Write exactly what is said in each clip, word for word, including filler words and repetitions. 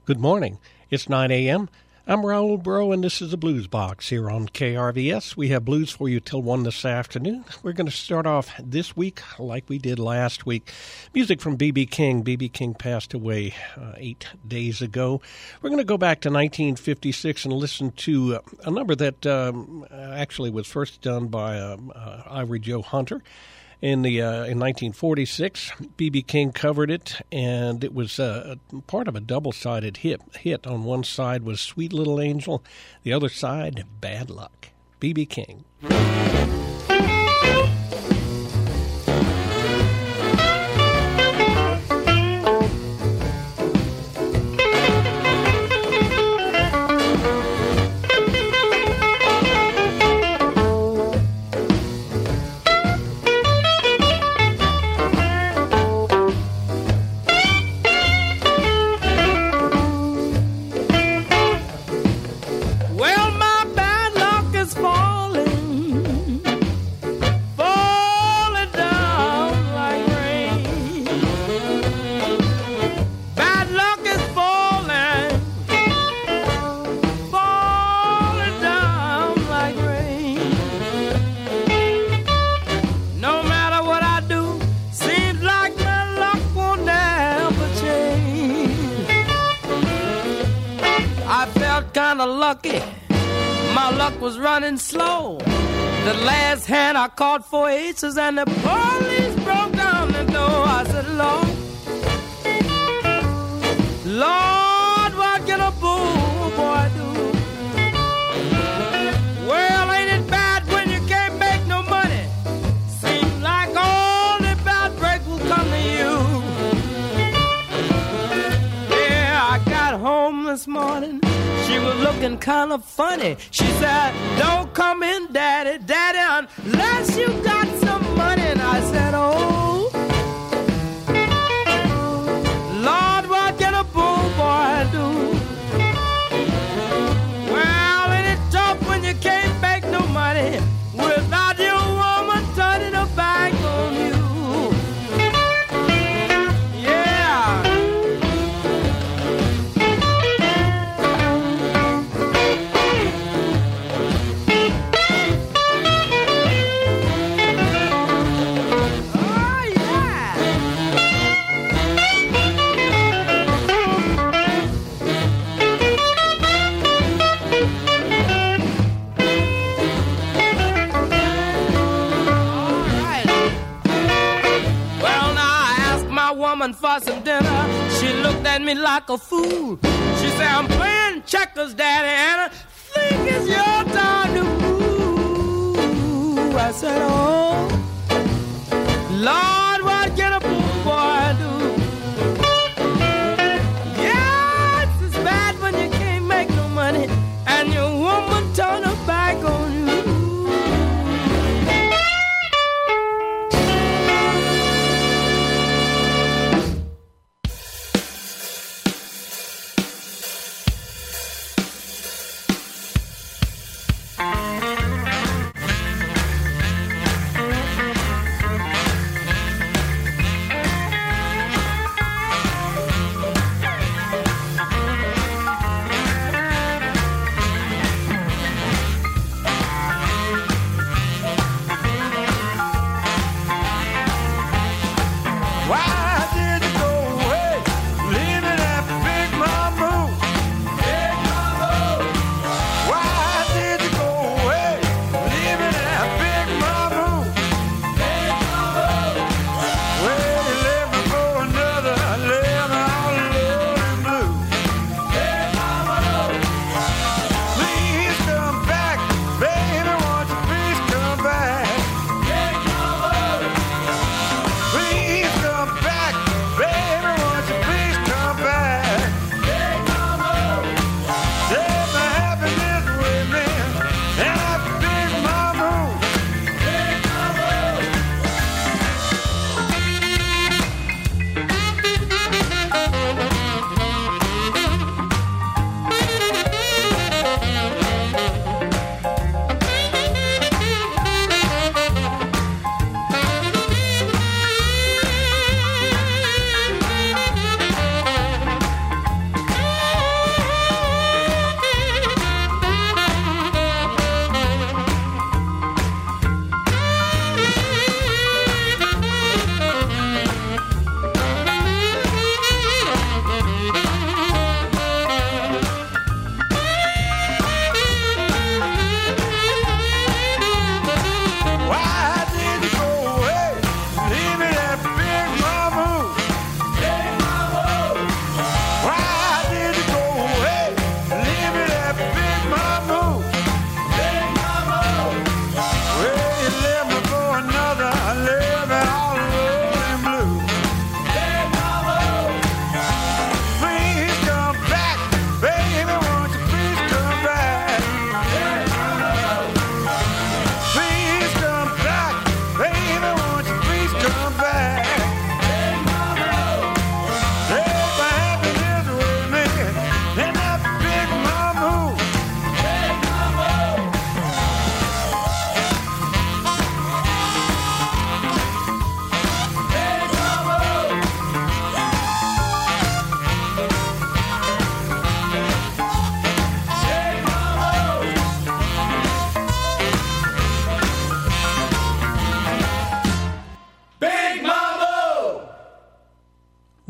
Good morning. It's nine a.m. I'm Raul Bro, and this is the Blues Box here on K R V S. We have blues for you till one this afternoon. We're going to start off this week like we did last week. Music from B B. King. B B. King passed away uh, eight days ago. We're going to go back to nineteen fifty-six and listen to uh, a number that um, actually was first done by um, uh, Ivory Joe Hunter. In the uh, in nineteen forty-six, B B. King covered it, and it was uh, part of a double-sided hit. Hit on one side was "Sweet Little Angel," the other side, "Bad Luck." B B. King. Lucky, my luck was running slow. The last hand I caught four aces and the police broke down the door. I said, Lord, Lord, what can a bull boy do? Well, ain't it bad when you can't make no money? Seems like all the bad break will come to you. Yeah, I got home this morning. She was looking kind of funny. She said, don't come in, Daddy, Daddy, unless you got some money. And I said, oh, Lord, what can a bull boy do? Well, ain't it tough when you can't make no money without your woman turning her back on you? For some dinner, she looked at me like a fool. She said, I'm playing checkers, Daddy, and I think it's your time to move. I said, oh, Lord, what can a poor boy do? Yes, it's bad when you can't make no money and your woman turn her back on you.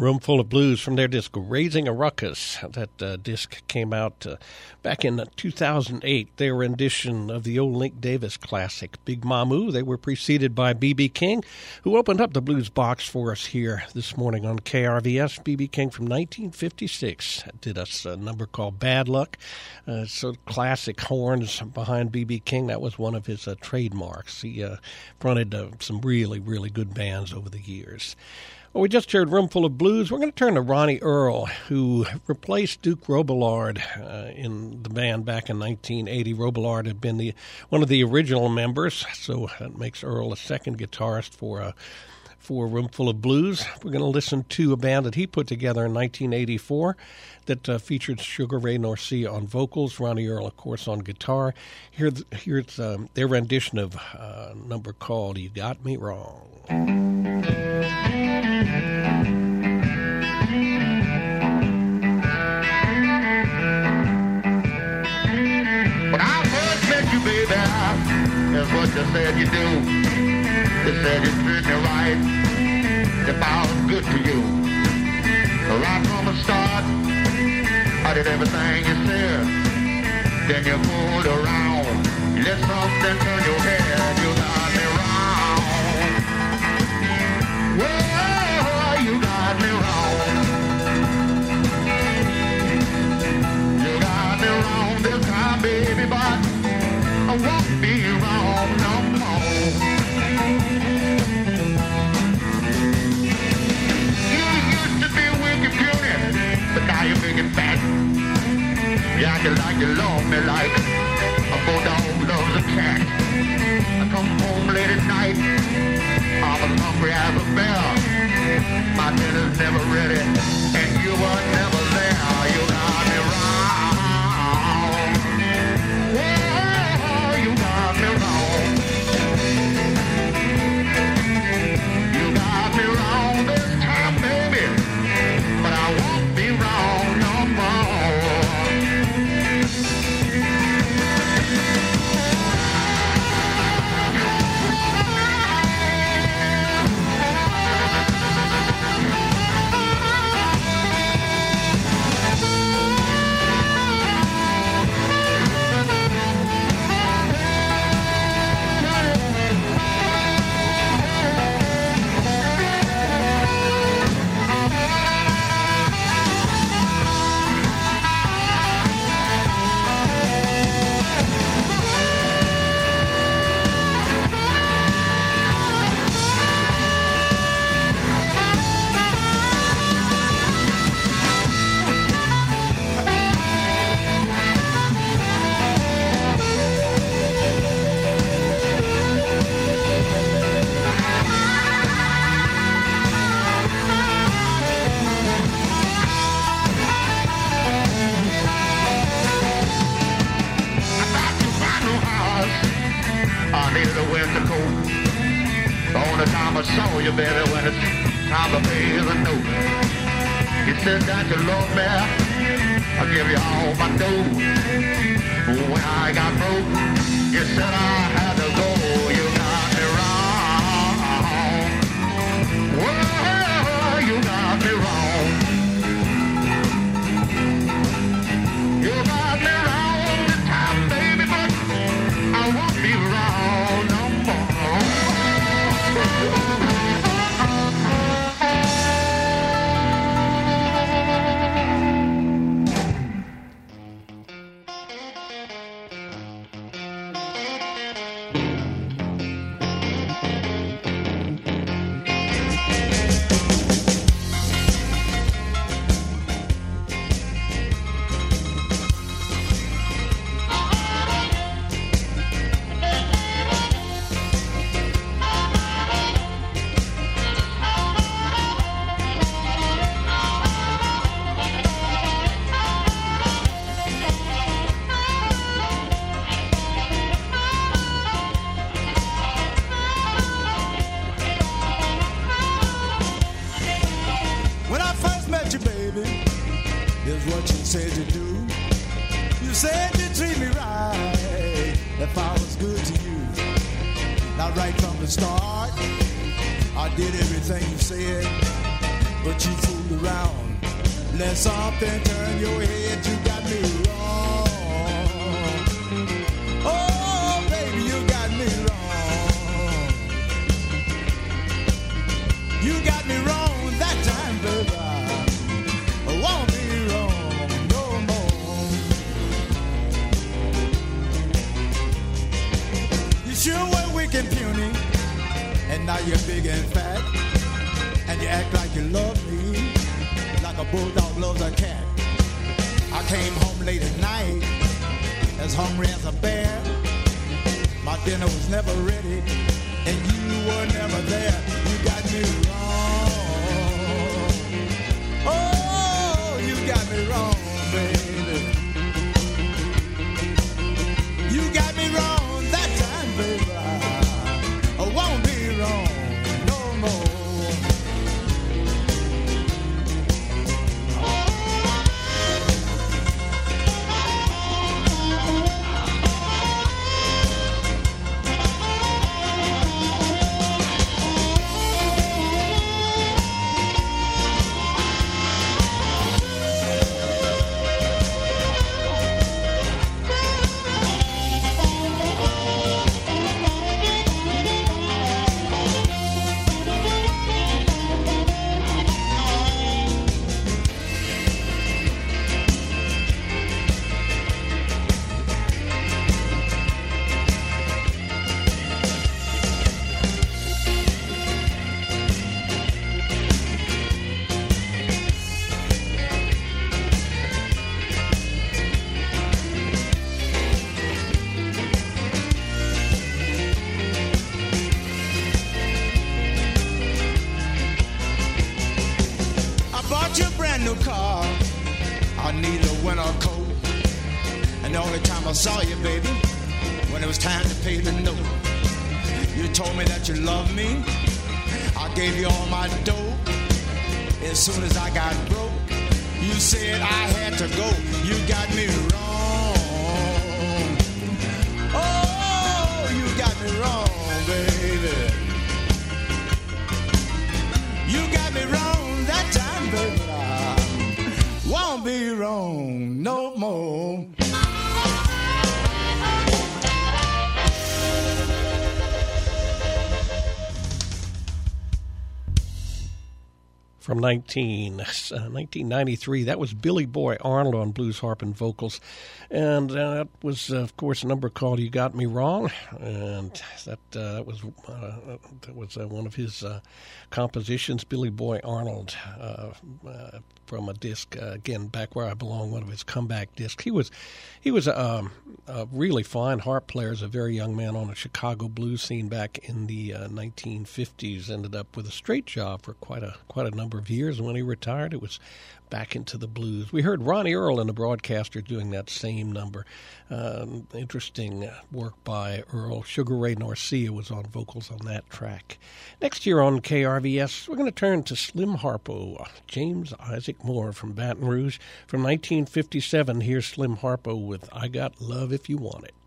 Room Full of Blues from their disc Raising a Ruckus. That uh, disc came out uh, back in two thousand eight. Their rendition of the old Link Davis classic, Big Mamu. They were preceded by B B King, who opened up the blues box for us here this morning on K R V S. B B King from nineteen fifty-six did us a number called Bad Luck. Uh, so classic horns behind B B King. That was one of his uh, trademarks. He uh, fronted uh, some really, really good bands over the years. Well, we just heard Room Full of Blues. We're going to turn to Ronnie Earl, who replaced Duke Robillard uh, in the band back in nineteen eighty. Robillard had been the one of the original members, so that makes Earl a second guitarist for uh, for Room Full of Blues. We're going to listen to a band that he put together in nineteen eighty-four that uh, featured Sugar Ray Norcia on vocals, Ronnie Earl, of course, on guitar. Here, here's um, their rendition of uh, a number called You Got Me Wrong. Baby, that's what you said you do. You said you treat me right if I was good to you. Right from the start, I did everything you said. Then you fooled around. You let something turn your head. You got me wrong. Well, you got me wrong. You got me wrong this time, baby, but I won't be wrong no more. You used to be wicked puny, but now you're big and fat. You acting like you love me like a bulldog loves a cat. I come home late at night, I'm as hungry as a bear. My dinner's never ready, and you were never there. You got me wrong. Well, you got me wrong. You got me wrong this time, baby, but I won't be wrong no more. You baby, when it's time to pay the note. You said that you love me, I'll give you all my dough. When I got broke, you said I had to go. You got me wrong. Well, you got me wrong. You got me wrong this time, baby, but I won't be wrong no more. but you fooled around. Let something turn your head, you got me wrong. Oh, baby, you got me wrong. You got me wrong that time, baby. I won't be wrong no more. You sure were weak and puny, and now you're big and fat, and you act like you love me, like a bulldog loves a cat. I came home late at night, as hungry as a bear. My dinner was never ready, and you were never there. You got me wrong. Oh, you got me wrong, baby. You got me wrong that time, baby. I won't be wrong no more. Saw you, baby, when it was time to pay the note. You told me that you loved me. I gave you all my dough. As soon as I got broke, you said I had to go. You got me wrong. Oh, you got me wrong, baby. You got me wrong that time, baby. I won't be wrong no more. From nineteen, uh, nineteen ninety-three, that was Billy Boy Arnold on blues harp and vocals. And uh, that was, uh, of course, a number called You Got Me Wrong. And that, uh, that was uh, that was uh, one of his uh, compositions, Billy Boy Arnold, uh, uh, from a disc, uh, again, Back Where I Belong, one of his comeback discs. He was he was um, a really fine harp player as a very young man on a Chicago blues scene back in the uh, nineteen fifties. Ended up with a straight job for quite a quite a number of years. And when he retired, it was back into the blues. We heard Ronnie Earl and the Broadcasters doing that same number. Um, interesting work by Earl. Sugar Ray Norcia was on vocals on that track. Next year on K R V S, we're going to turn to Slim Harpo, James Isaac Moore from Baton Rouge. From nineteen fifty-seven, here's Slim Harpo with I Got Love If You Want It.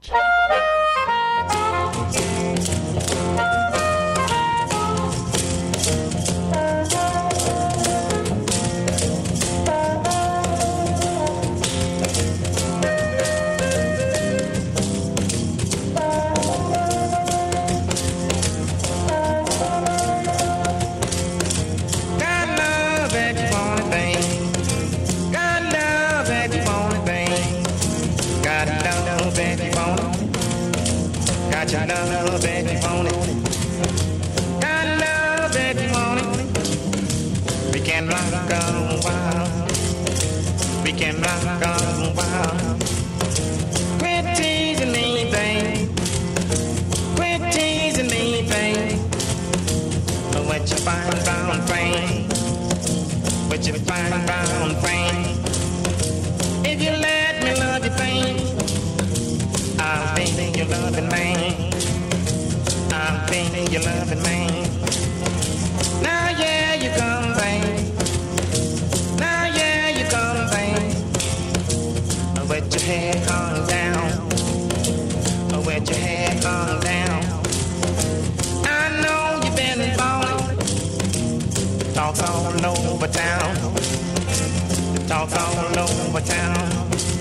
Got your love that you want it. Got love that you want it. We can rock a while. We can rock a while. Quit teasing me, babe. Quit teasing me, babe. With your fine brown frame. With your fine brown frame. If you let me love you, babe, I'll be your loving man. I'll be your loving man. Now yeah, you come, babe. Now yeah, you come, babe. With your head hung down. With your head hung down. I know you've been falling. Talk talk's all over town. The talk's all over town.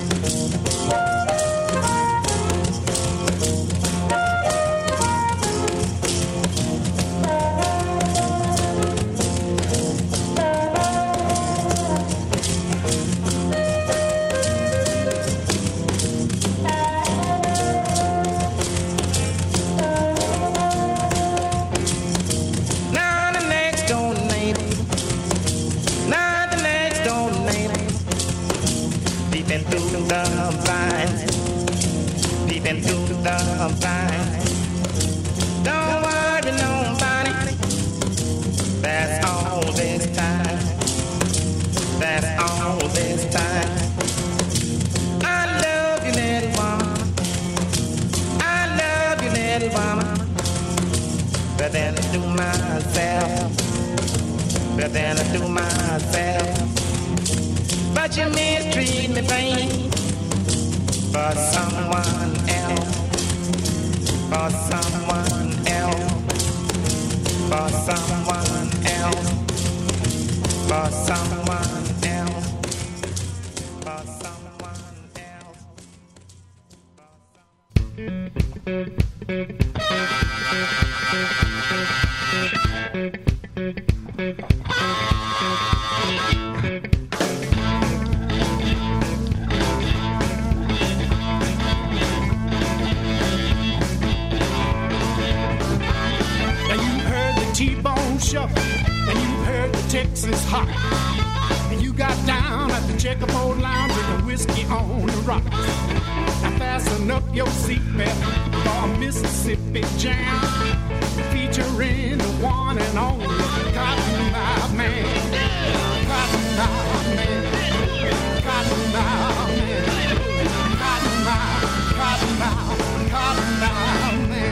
Don't worry nobody. That's all this time. That's all this time. I love you, little woman. I love you, little woman. Better than I do myself. Better than I do myself. But you mistreat me, babe. For someone else. For someone else, for someone else, for someone else, for someone else. T-bone shuffle, and you heard the Texas hot, and you got down at the checkerboard lounge with the whiskey on the rocks. Now fasten up your seatbelt for a Mississippi jam, featuring the one and only Cotton Eye Man. Cotton Eye Man. Cotton Eye Man. Cotton Eye, Cotton Eye, Cotton Eye Man.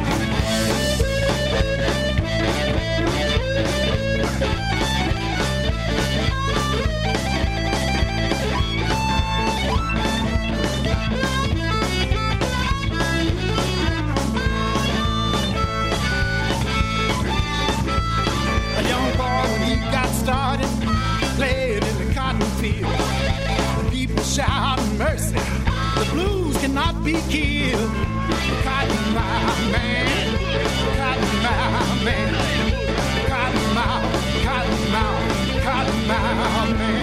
A young boy, when he got started, played in the cotton field. The people shout mercy. The blues cannot be killed. Cotton Eye Man, Cotton Eye Man, Cotton Eye, Cotton Eye, Cotton Eye Man.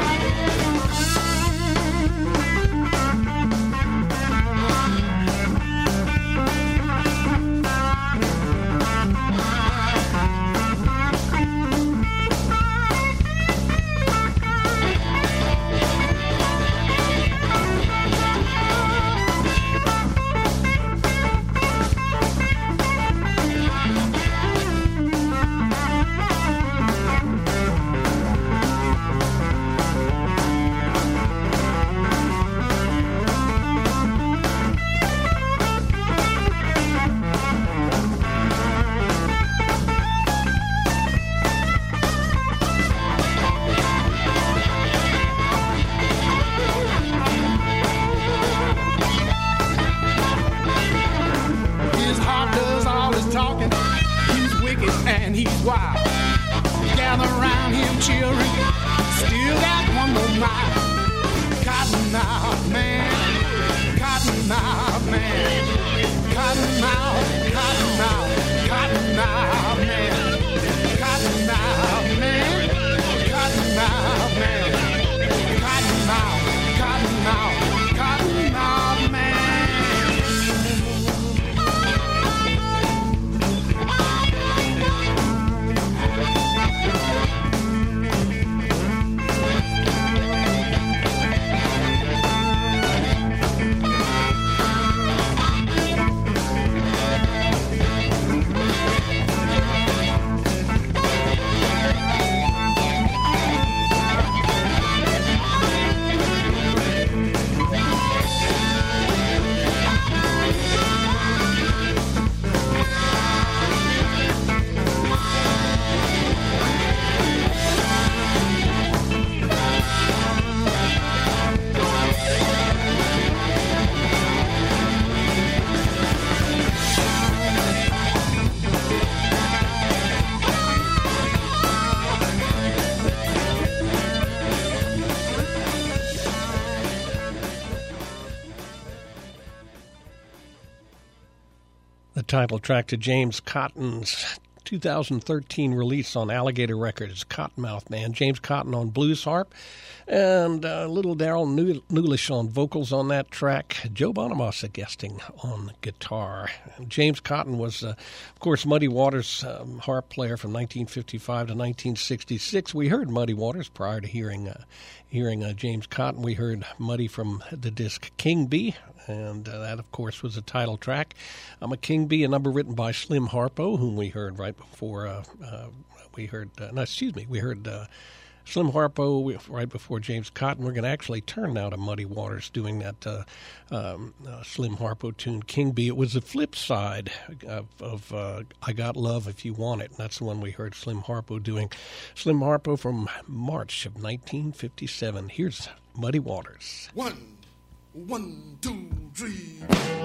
title track to James Cotton's two thousand thirteen release on Alligator Records, Cottonmouth Man. James Cotton on blues harp, and uh, little Daryl Newlish on vocals on that track. Joe Bonamassa guesting on guitar. James Cotton was, uh, of course, Muddy Waters' um, harp player from nineteen fifty-five to nineteen sixty-six. We heard Muddy Waters prior to hearing uh, hearing uh, James Cotton. We heard Muddy from the disc King Bee, and uh, that, of course, was a title track. I'm a King Bee, a number written by Slim Harpo, whom we heard right before uh, uh, we heard, uh, no, excuse me, we heard uh, Slim Harpo right before James Cotton. We're going to actually turn now to Muddy Waters doing that uh, um, uh, Slim Harpo tune, King Bee. It was the flip side of, of uh, I Got Love If You Want It, and that's the one we heard Slim Harpo doing. Slim Harpo from March of nineteen fifty-seven. Here's Muddy Waters. One, one, two, three.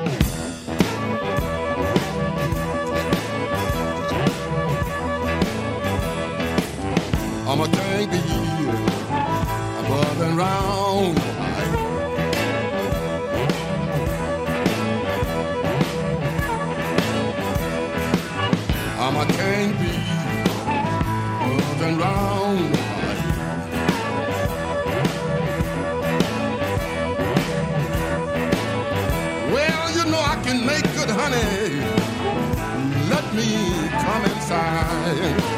I'm a king bee, I'm buzzing round your hive. I'm a king bee, buzzing round your hive. Well, you know I can make good honey. Let me come inside.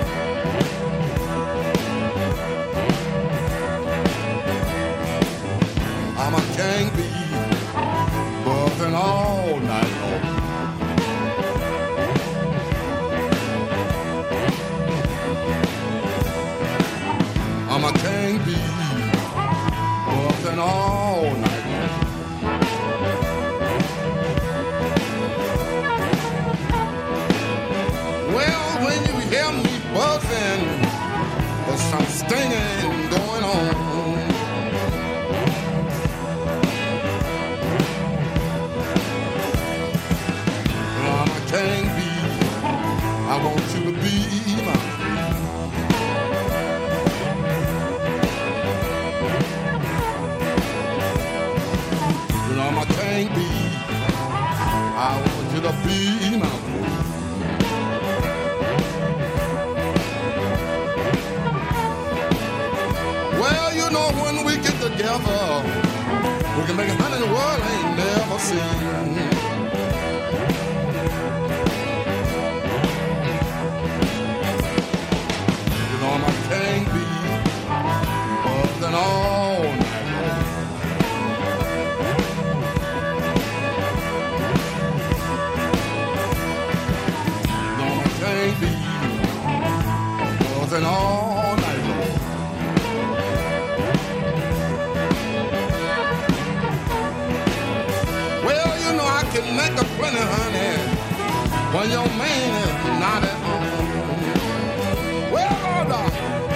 I'm a king bee, buzzing all night long. I'm a king bee, buzzing all night long. Well, when you hear me buzzing, there's some stinging going on. King bee, I want you to be my friend. You know I'm a king bee, I want you to be my friend. Well, you know when we get together, we can make a honey the world ain't never seen. I'm a king bee, buzzing all night long. I'm a king bee, buzzing all night long. Well, you know I can make a plenty, honey, when your man is not at home. Well, Lord,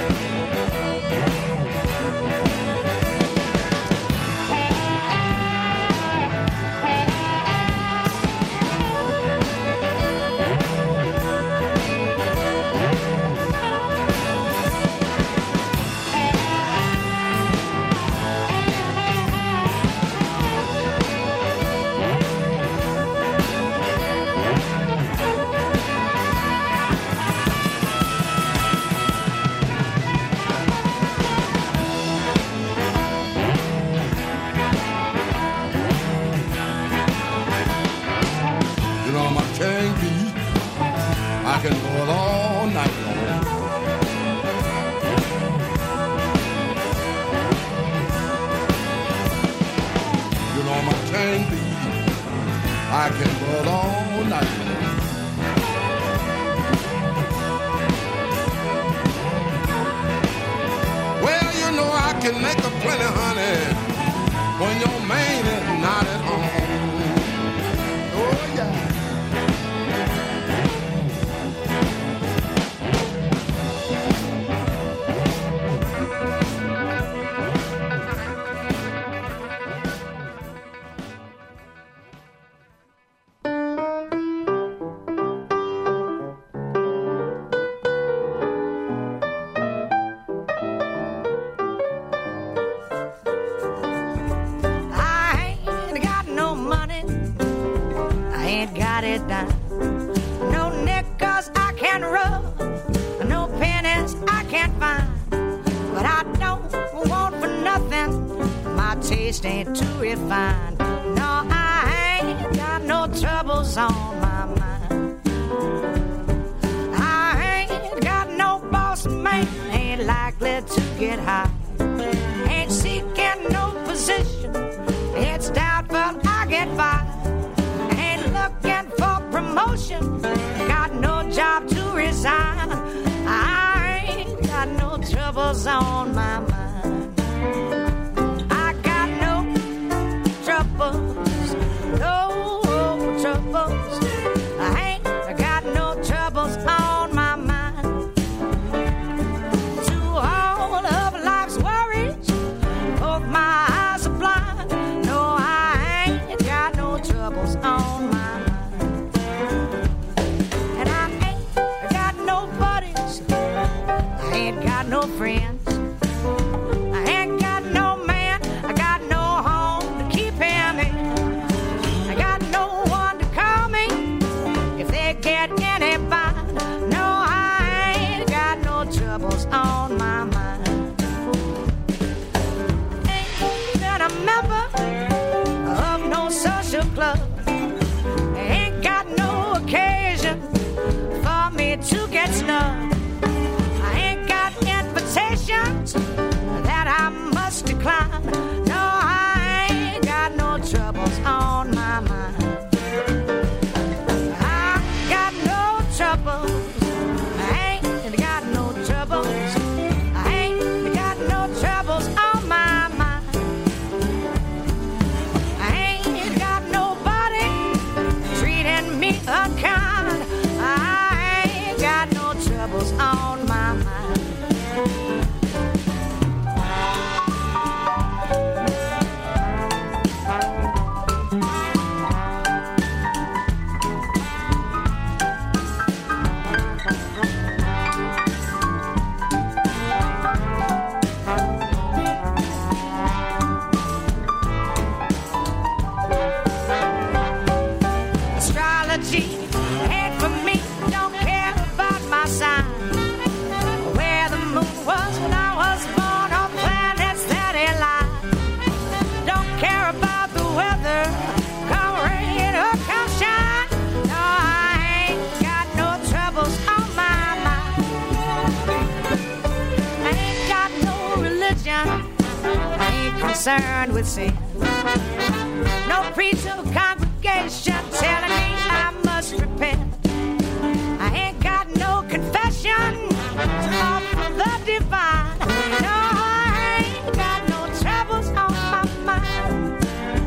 I can go it all night long. You know my king bee, I can go it all night long. Well, you know I can make a plenty, honey, when your man is not at home. Oh yeah. I ain't got fine, but I don't want for nothing. My taste ain't too refined. No, I ain't got no troubles on my mind. I ain't got no boss man, ain't likely to get high. Ain't seeking no position, it's doubtful I get by. Ain't looking for promotion, got no job to resign. I ain't got no troubles on my mind. I got no troubles, no troubles. I ain't got no troubles on my mind. To all of life's worries, both my eyes are blind. No, I ain't got no troubles on my mind. And I ain't got no buddies, I ain't got no friends. I ain't got no man, I got no home to keep him in. I got no one to call me if they get any bind. No, I ain't got no troubles on my mind. Ain't been a member of no social club. Ain't got no occasion for me to get snubbed. I ain't got invitations that I must decline. No, I ain't got no troubles on my mind. I got no troubles. I ain't got no troubles. I ain't got no troubles on my mind. I ain't got nobody treating me unkind. I ain't got no troubles on my mind. Astrology ain't for me, don't care about my sign. Where the moon was when I was born, or planets that align. Don't care about the weather, come rain or come shine. No, I ain't got no troubles on my mind. I ain't got no religion, I ain't concerned with sin. No preacher or congregation telling me I must repent. I ain't got no confession of the divine. No, I ain't got no troubles on my mind.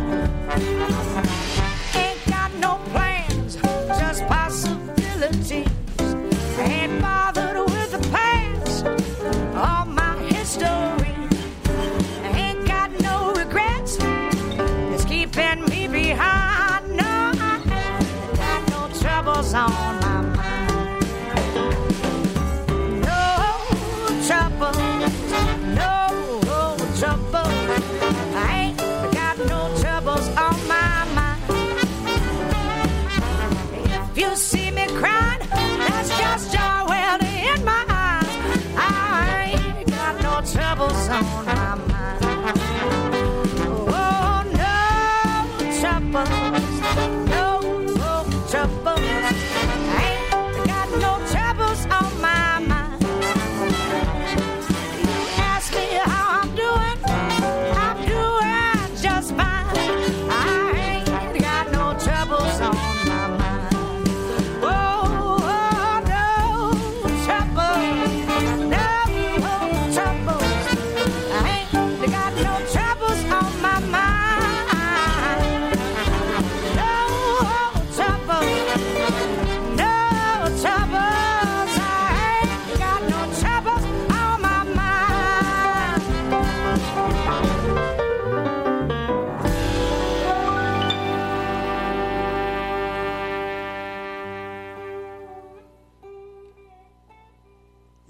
Ain't got no plans, just possibilities. Ain't bothered with the past or my history. Ain't got no regrets, it's keeping me behind. No, I ain't got no troubles on my mind. No troubles, no troubles. I ain't got no troubles on my mind. If you see me crying, that's just joy welling in my eyes. I ain't got no troubles on my mind. Oh, no troubles, no troubles. I ain't got no troubles on my mind. You ask me how I'm doing, I'm doing just fine. I ain't got no troubles on my mind. Oh, oh, no troubles, no troubles. I ain't got no troubles on my mind. No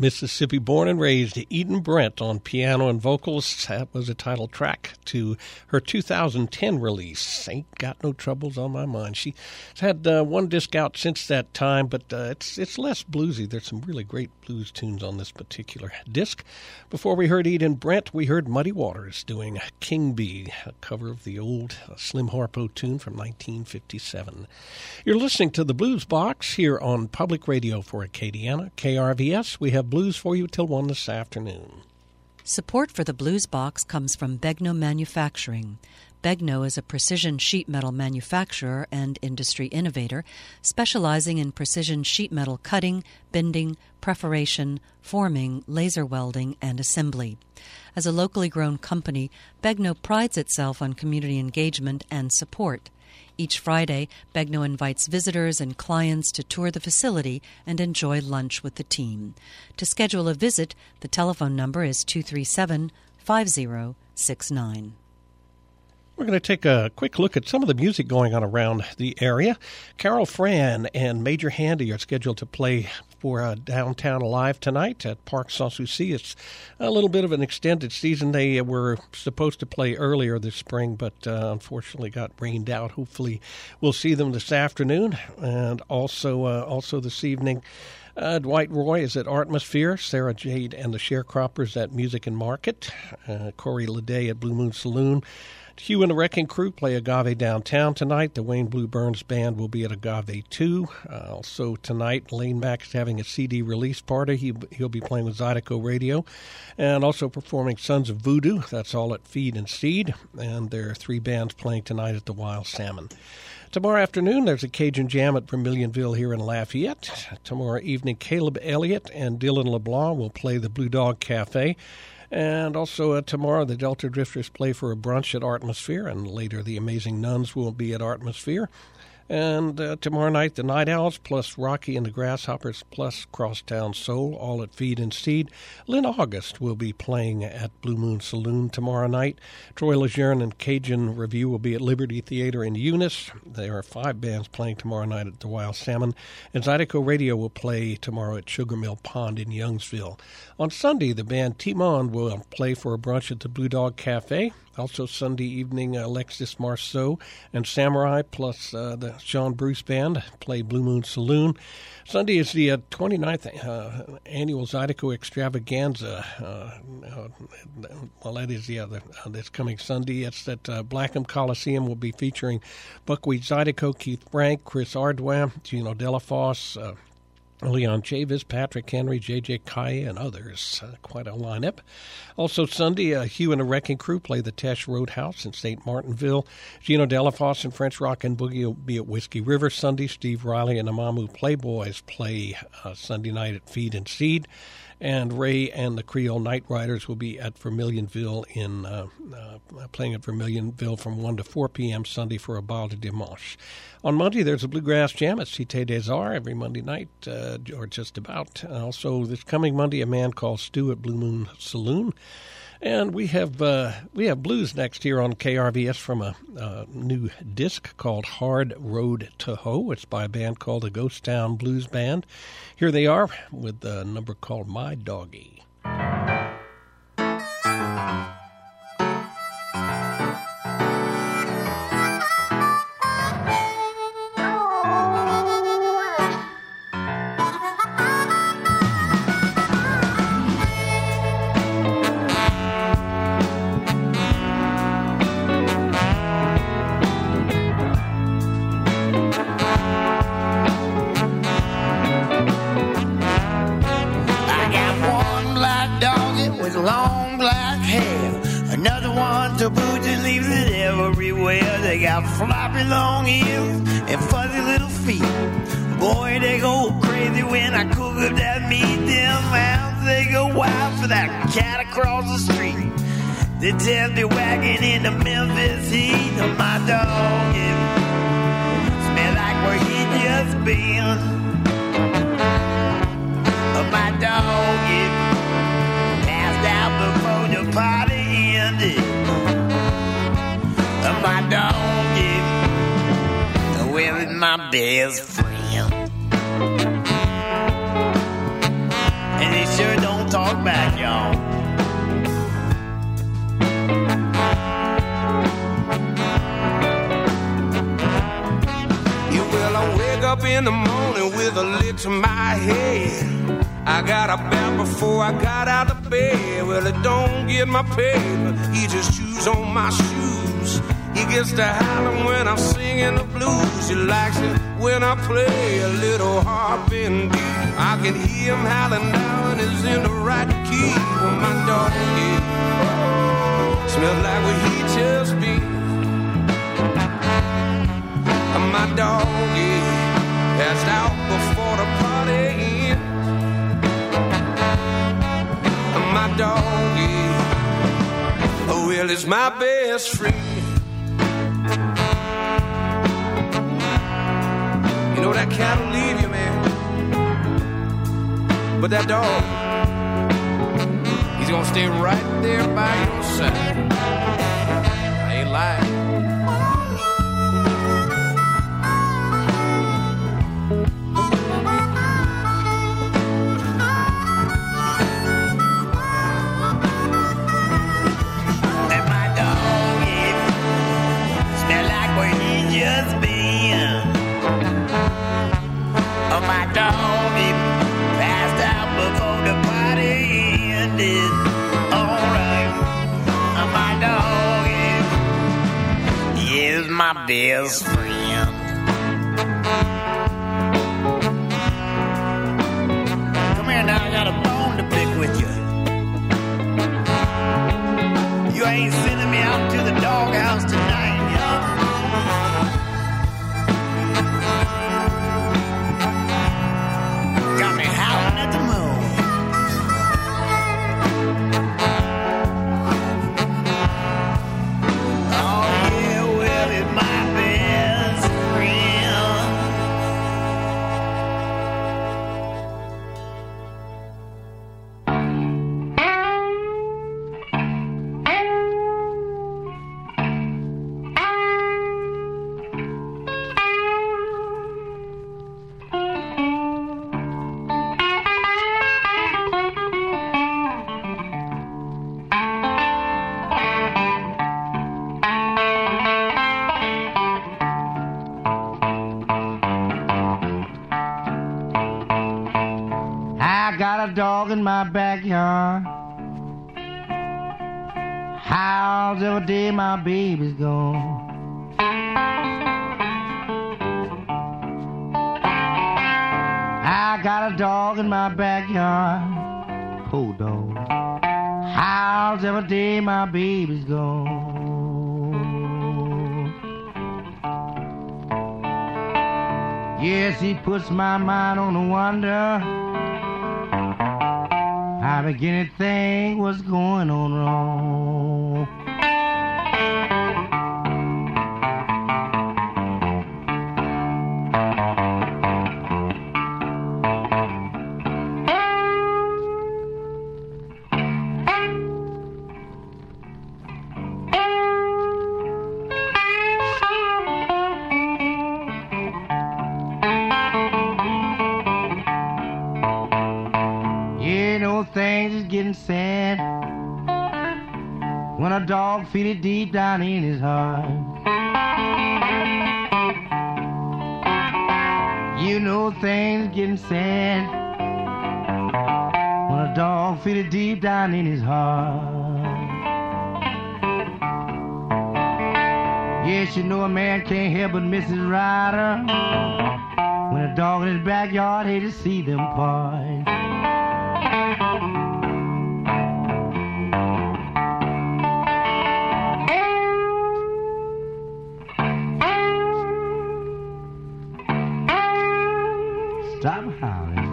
Mississippi born and raised, Eden Brent on piano and vocals. That was a title track to her two thousand ten release, Ain't Got No Troubles on My Mind. She's had uh, one disc out since that time, but uh, it's it's less bluesy. There's some really great blues tunes on this particular disc. Before we heard Eden Brent, we heard Muddy Waters doing King Bee, a cover of the old uh, Slim Harpo tune from nineteen fifty-seven. You're listening to the Blues Box here on Public Radio for Acadiana, K R V S. We have blues for you till one this afternoon. Support for the Blues Box comes from Begno Manufacturing. Begno is a precision sheet metal manufacturer and industry innovator, specializing in precision sheet metal cutting, bending, perforation, forming, laser welding, and assembly. As a locally grown company, Begno prides itself on community engagement and support. Each Friday, Begno invites visitors and clients to tour the facility and enjoy lunch with the team. To schedule a visit, the telephone number is two three seven, five zero six nine. We're going to take a quick look at some of the music going on around the area. Carol Fran and Major Handy are scheduled to play for uh, Downtown Alive tonight at Parc Sans Souci. It's a little bit of an extended season. They were supposed to play earlier this spring, but uh, unfortunately got rained out. Hopefully we'll see them this afternoon, and also uh, also this evening. Uh, Dwight Roy is at Atmosphere, Sarah Jade and the Sharecroppers at Music and Market, uh, Corey Leday at Blue Moon Saloon. Hugh and the Wrecking Crew play Agave downtown tonight. The Wayne Blue Burns Band will be at Agave two. Uh, also tonight, Lane Mack is having a C D release party. He, he'll be playing with Zydeco Radio. And also performing Sons of Voodoo. That's all at Feed and Seed. And there are three bands playing tonight at the Wild Salmon. Tomorrow afternoon, there's a Cajun Jam at Vermilionville here in Lafayette. Tomorrow evening, Caleb Elliott and Dylan LeBlanc will play the Blue Dog Cafe. And also uh, tomorrow, the Delta Drifters play for a brunch at Atmosphere, and later the Amazing Nuns will be at Atmosphere. And uh, tomorrow night, the Night Owls, plus Rocky and the Grasshoppers, plus Crosstown Soul, all at Feed and Seed. Lynn August will be playing at Blue Moon Saloon tomorrow night. Troy Lejeune and Cajun Review will be at Liberty Theater in Eunice. There are five bands playing tomorrow night at the Wild Salmon. And Zydeco Radio will play tomorrow at Sugar Mill Pond in Youngsville. On Sunday, the band Timon will play for a brunch at the Blue Dog Cafe. Also Sunday evening, Alexis Marceau and Samurai, plus uh, the Sean Bruce Band, play Blue Moon Saloon. Sunday is the uh, twenty-ninth uh, annual Zydeco Extravaganza. Uh, uh, well, that is, yeah, the, uh, this coming Sunday. It's at uh, Blackham Coliseum. Will be featuring Buckwheat Zydeco, Keith Frank, Chris Ardwin, Gino Delafosse, uh, Leon Chavis, Patrick Henry, J J Kaya, and others. Uh, quite a lineup. Also Sunday, uh, Hugh and the Wrecking Crew play the Tesh Roadhouse in Saint Martinville. Gino Delafosse and French Rock and Boogie will be at Whiskey River Sunday. Steve Riley and the Amamu Playboys play uh, Sunday night at Feed and Seed. And Ray and the Creole Night Riders will be at Vermilionville in uh, uh, playing at Vermilionville from one to four p.m. Sunday for a bal de dimanche. On Monday, there's a Bluegrass Jam at Cité des Arts every Monday night, uh, or just about. Uh, also, this coming Monday, a man called Stu at Blue Moon Saloon. And we have uh, we have blues next here on K R V S from a uh, new disc called Hard Road to Hoe. It's by a band called the Ghost Town Blues Band. Here they are with a number called My Doggy. Long black hair, another one to boot and leaves it everywhere. They got floppy long ears and fuzzy little feet. Boy, they go crazy when I cook up that meat. Them hounds, they go wild for that cat across the street. They tell me wagging in the Memphis heat. My dog, yeah, smell like where he just been. My dog, yeah, out before the party ended. My dog, yeah, well, it's my best friend. And he sure up in the morning with a lick to my head. I got a bath before I got out of bed. Well, it don't get my pay, but he just chews on my shoes. He gets to howling when I'm singing the blues. He likes it when I play a little harp and beat. I can hear him howling now and is in the right key. Well, my doggy smells like what he just be. My doggy passed out before the party ends. My doggy, oh well, it's my best friend. You know that cat will leave you, man, but that dog, he's gonna stay right there by your side. I ain't lying. Just been oh, my dog, he passed out before the party ended. Alright, oh, my dog, he is my best friend. Come here now, I got a bone to pick with you. You ain't sending me out to the doghouse tonight, y'all. Dog in my backyard, howls every day my baby's gone. I got a dog in my backyard, poor dog, howls every day my baby's gone. Yes, he puts my mind on the wonder. I begin to think what's going on wrong. Things is getting sad when a dog feel it deep down in his heart. You know things getting sad when a dog feel it deep down in his heart. Yes, you know a man can't help but miss his rider when a dog in his backyard hate to see them part. Stop howling.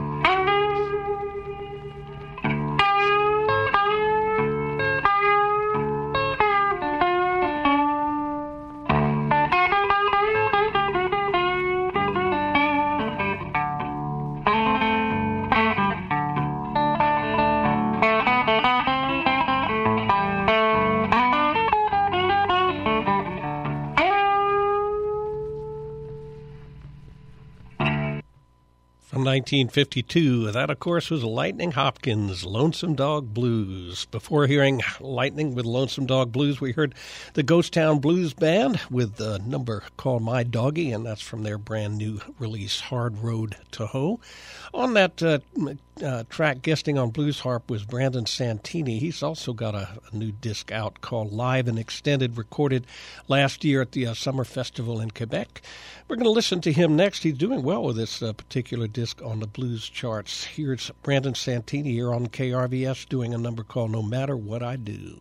From from nineteen fifty-two. That, of course, was Lightning Hopkins, Lonesome Dog Blues. Before hearing Lightning with Lonesome Dog Blues, we heard the Ghost Town Blues Band with the number called My Doggy, and that's from their brand new release, Hard Road to Hoe. On that uh, uh, track, guesting on blues harp was Brandon Santini. He's also got a, a new disc out called Live and Extended, recorded last year at the uh, Summer Festival in Quebec. We're going to listen to him next. He's doing well with this uh, particular disc on the blues charts. Here's Brandon Santini here on K R V S doing a number called No Matter What I Do.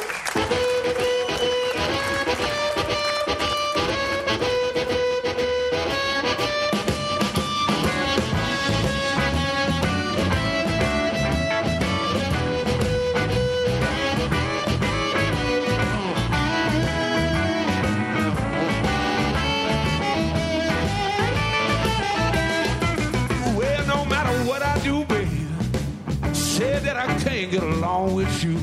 Get along with you.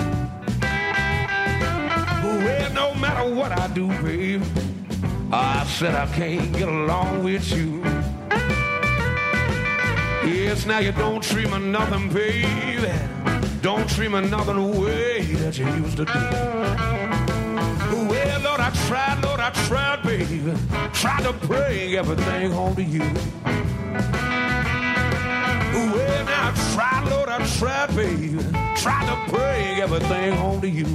Well, no matter what I do, babe, I said I can't get along with you. Yes, now you don't treat me nothing, baby. Don't treat me nothing the way that you used to do. Well, Lord, I tried, Lord, I tried, baby. Tried to bring everything home to you. Well, now I tried, Lord, I tried, baby. Tried to bring everything home to you.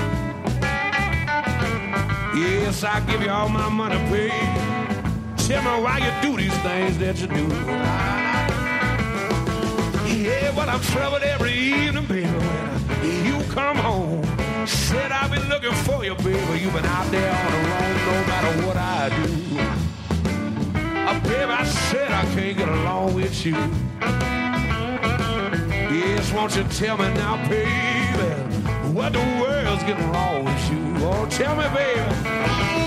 Yes, I give you all my money, baby. Tell me why you do these things that you do. Yeah, well, I've traveled every evening, baby, when you come home. Said I've been looking for you, baby. You've been out there on the road no matter what I do. Uh, baby, I said I can't get along with you. Yes, won't you tell me now, baby, what the world's getting wrong with you? Oh, tell me, baby.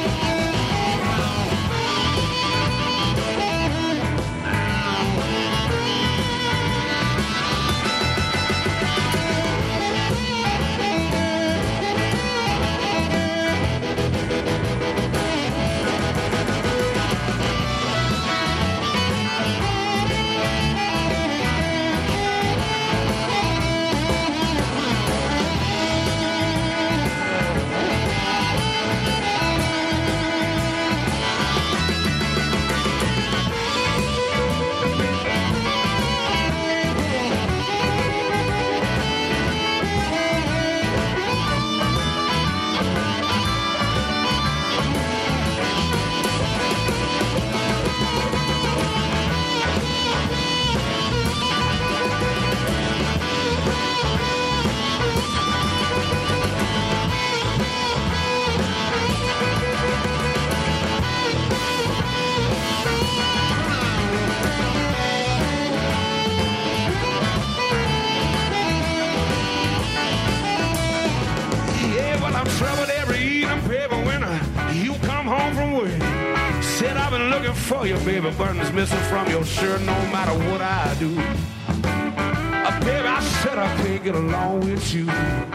For you, baby, buttons missing from your shirt, no matter what I do. Uh, baby, I said I can't get along with you.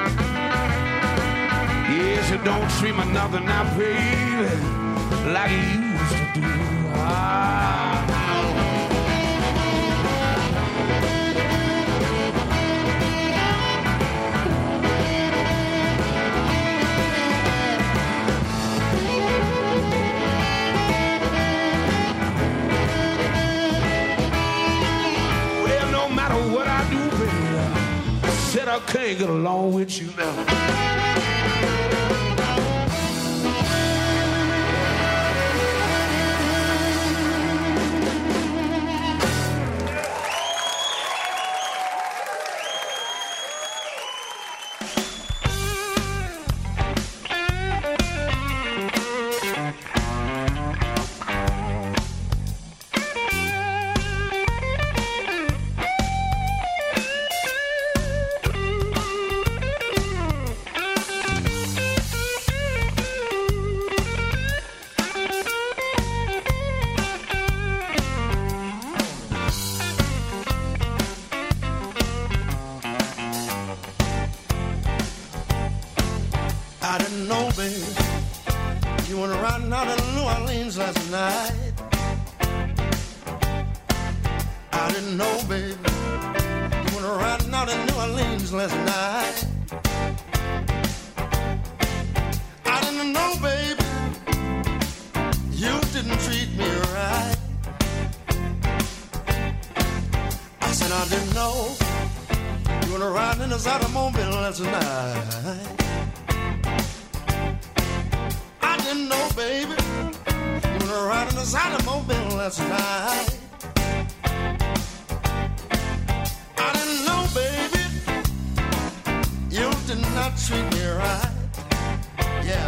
Yes, you don't treat me nothing now, baby, like you used to do. Ah. I can't get along with you now. I didn't know, baby, you went riding out in New Orleans last night. I didn't know, baby, you didn't treat me right. I said I didn't know you went riding in this automobile last night. I didn't know, baby, you were riding this automobile last night. I didn't know, baby, you did not treat me right. Yeah.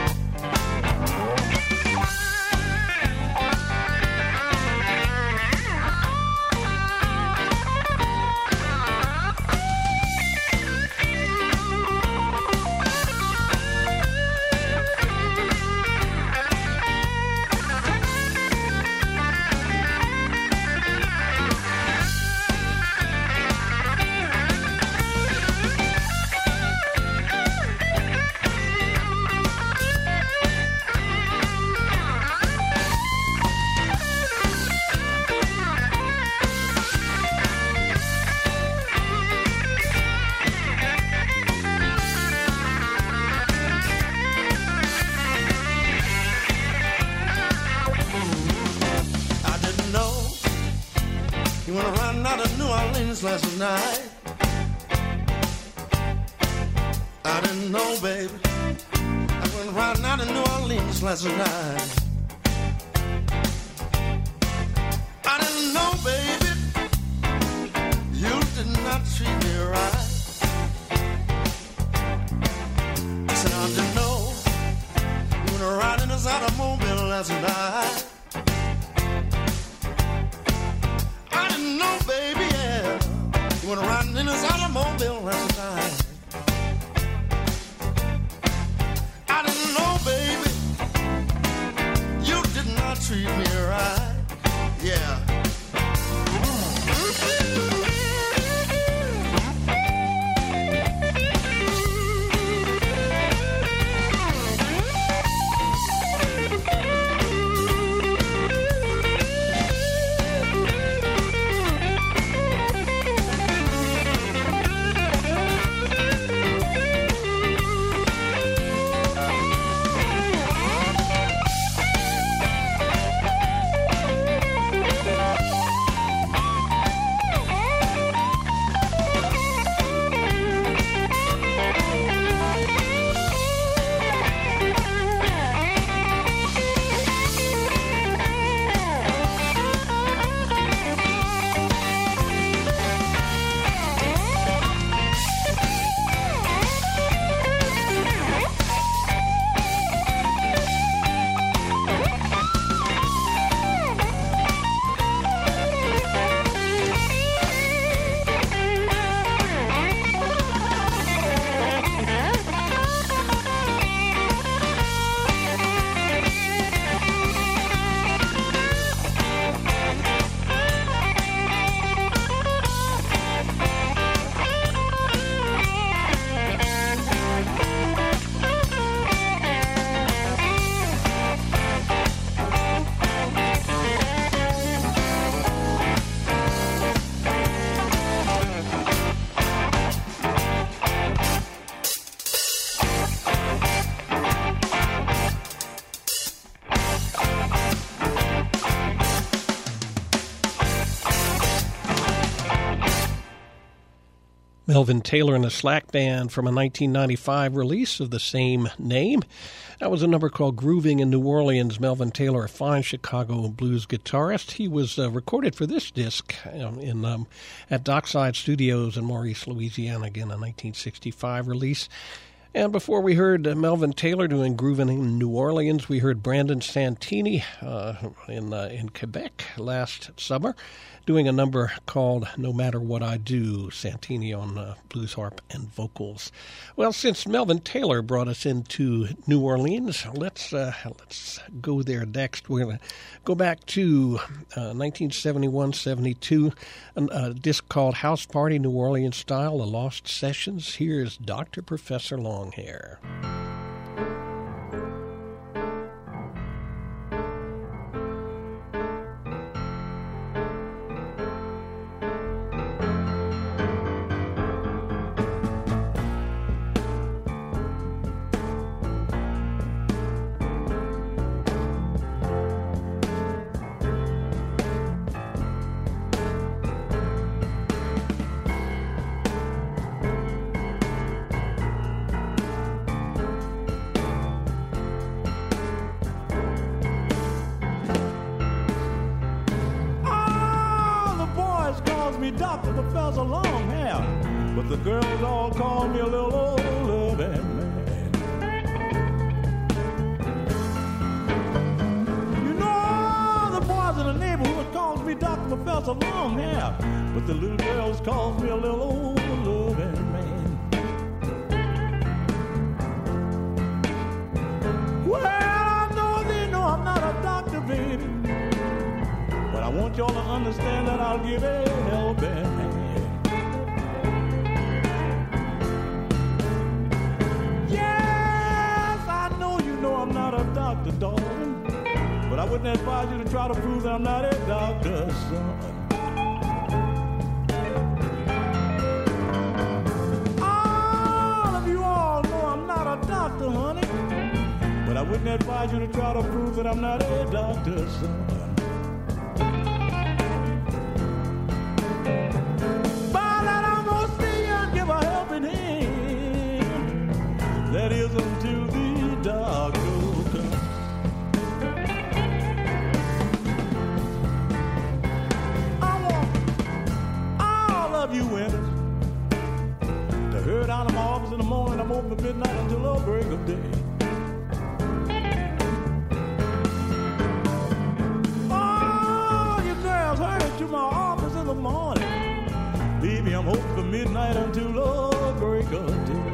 Last night, I didn't know, baby, I went riding out in New Orleans last night. I didn't know, baby, you did not treat me right. I said I didn't know you were riding this automobile last night. I didn't know, baby, yeah, you went riding in this automobile last night. I didn't know, baby, you did not treat me right. Yeah. Melvin Taylor and the Slack Band from a nineteen ninety-five release of the same name. That was a number called Grooving in New Orleans. Melvin Taylor, a fine Chicago blues guitarist. He was uh, recorded for this disc um, in um, at Dockside Studios in Maurice, Louisiana, again, a nineteen sixty-five release. And before we heard uh, Melvin Taylor doing Groovin' in New Orleans, we heard Brandon Santini uh, in uh, in Quebec last summer doing a number called No Matter What I Do, Santini on uh, blues harp and vocals. Well, since Melvin Taylor brought us into New Orleans, let's uh, let's go there next. We're going to go back to uh, nineteen seventy-one seventy-two, a, a disc called House Party New Orleans Style, The Lost Sessions. Here's Doctor Professor Longhair. me Doctor Professor Long Hair, but the girls all call me a little old loving man. You know, the boys in the neighborhood calls me Doctor Professor Long Hair, but the little girls call me a little old loving man. Well, I know they know I'm not a doctor, baby, but I want y'all to understand that I'll give a helping hand. Yes, I know you know I'm not a doctor, darling, but I wouldn't advise you to try to prove that I'm not a doctor's son. All of you all know I'm not a doctor, honey, but I wouldn't advise you to try to prove that I'm not a doctor's son. By that I'm gonna see you and give a helping hand. That is until the doctor comes. I want all of you women to hurry out of my office in the morning. I'm open at midnight until the break of day. To my office in the morning, baby, I'm open from midnight until the break of day.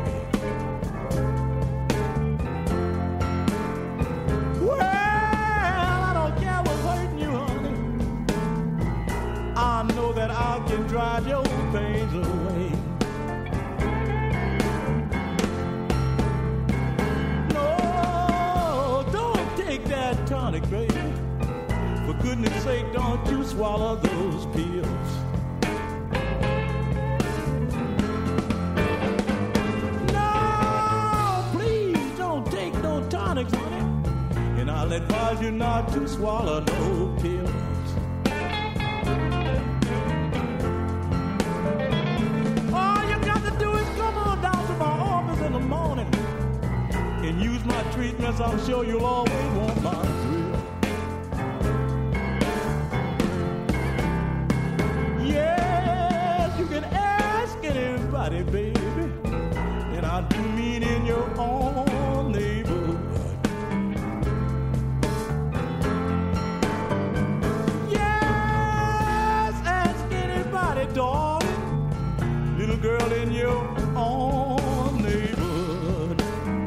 Well, I don't care what's hurting you, honey. I know that I can drive your pains away. No, don't take that tonic, baby. For goodness sake, don't you swallow those pills. No, please don't take no tonics, honey. And I'll advise you not to swallow no pills. All you got to do is come on down to my office in the morning and use my treatments. I'm sure you'll always want my thrill. Baby, and I do mean in your own neighborhood. Yes, ask anybody, darling, little girl in your own neighborhood.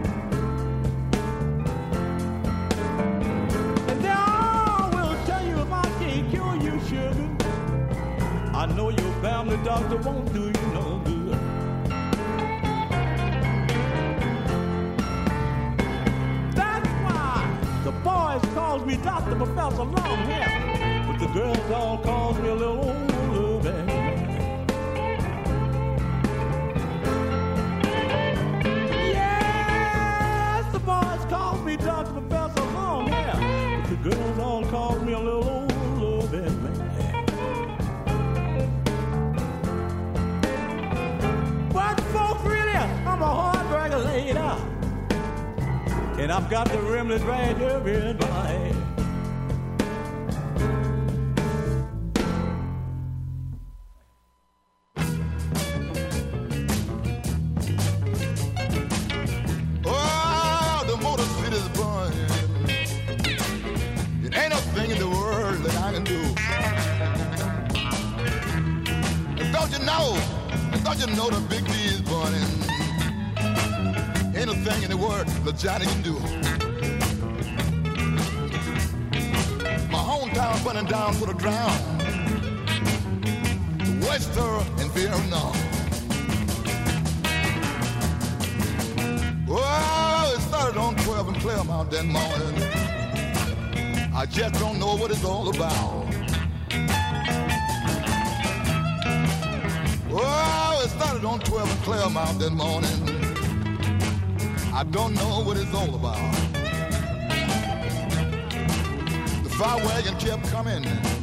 And they all will tell you if I can't cure you, sugar, I know your family doctor won't do you no good. Calls me Doctor Professor Long Hair, but the girls all calls me a little old man. Yes, the boys call me Doctor Professor Long Hair, but the girls all calls me a little old man. But folks, really, I'm a hard-dragger laid out, and I've got the remnants right here in my hand. Oh, the Motor City's burning. It ain't a thing in the world that I can do. And don't you know, and don't you know the Big D is burning? Ain't a thing in the world that Johnny can do. My hometown burning down to the ground. Wester and Vietnam. Oh, it started on twelve and Claremont that morning. I just don't know what it's all about. Oh, it started on twelve and Claremont that morning. I don't know what it's all about. The fire wagon kept coming.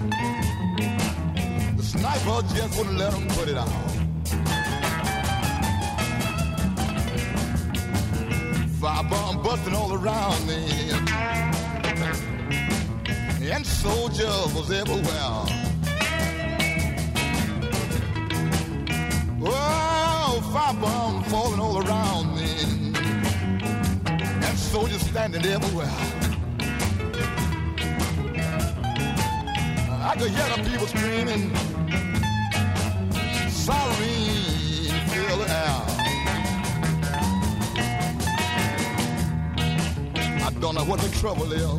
The sniper just wouldn't let them put it out. Firebomb busting all around me, and soldiers was everywhere. soldiers standing everywhere. I could hear the people screaming, siren fill the air. I don't know what the trouble is.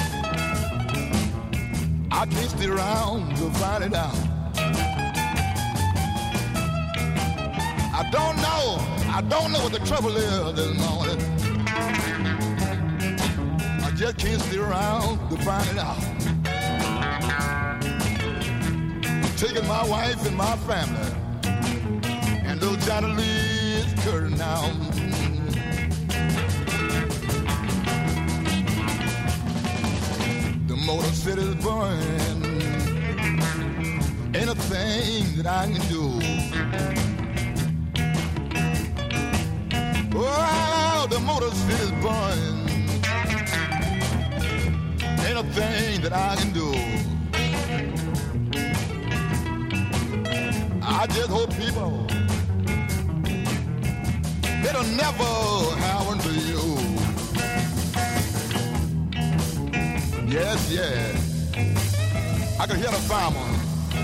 I can't stay around to find it out. I don't know, I don't know what the trouble is this morning. I just can't stay around to find it out. I'm taking my wife and my family and little Johnny Lee's curtain now. The Motor City's burning. Ain't a thing that I can do. Oh, the Motor City's burning. Ain't a thing that I can do. I just hope people, it'll never happen to you. Yes, yes. I can hear the fireman.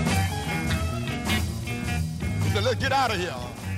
He said, let's get out of here.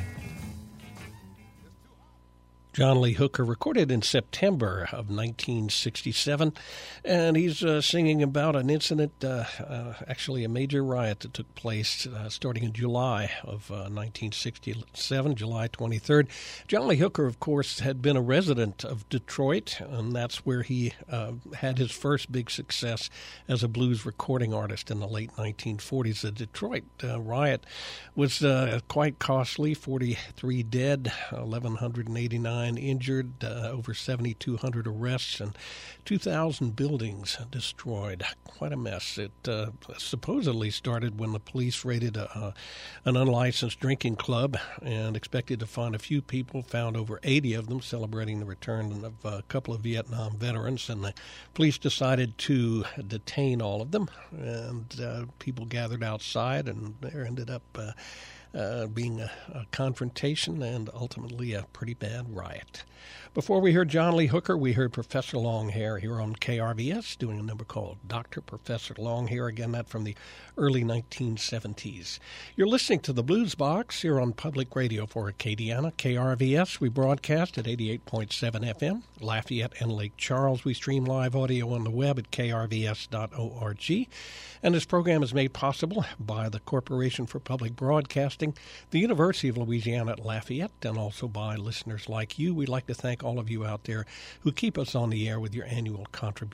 John Lee Hooker, recorded in September of nineteen sixty-seven, and he's uh, singing about an incident, uh, uh, actually a major riot that took place uh, starting in July of uh, nineteen sixty-seven, July twenty-third. John Lee Hooker, of course, had been a resident of Detroit, and that's where he uh, had his first big success as a blues recording artist in the late nineteen forties. The Detroit uh, riot was uh, quite costly, forty-three dead, eleven eighty-nine injured, uh, over seventy-two hundred arrests, and two thousand buildings destroyed. Quite a mess. It uh, supposedly started when the police raided a, uh, an unlicensed drinking club and expected to find a few people, found over eighty of them, celebrating the return of a couple of Vietnam veterans, and the police decided to detain all of them, and uh, people gathered outside, and there ended up uh, Uh, being a, a confrontation and ultimately a pretty bad riot. Before we heard John Lee Hooker, we heard Professor Longhair here on K R V S doing a number called Doctor Professor Longhair, again, that from the early nineteen seventies. You're listening to the Blues Box here on Public Radio for Acadiana, K R V S. We broadcast at eighty-eight point seven F M, Lafayette and Lake Charles. We stream live audio on the web at K R V S dot org. And this program is made possible by the Corporation for Public Broadcasting, the University of Louisiana at Lafayette, and also by listeners like you. We'd like to thank all of you out there who keep us on the air with your annual contributions.